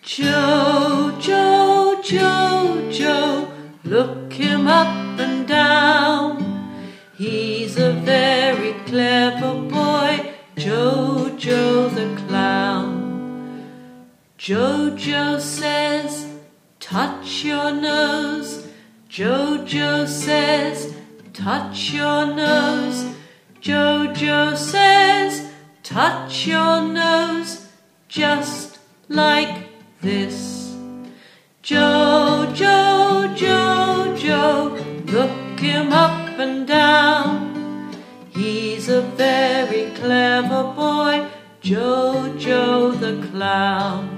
Jojo, Jojo, look him up and down. He's a very clever boy, Jojo the clown. Jojo says, touch your nose. Jojo says, touch your nose. Jojo says, touch your nose, just like this. Jojo, Jojo, look him up and down. He's a very clever boy, Jojo the clown.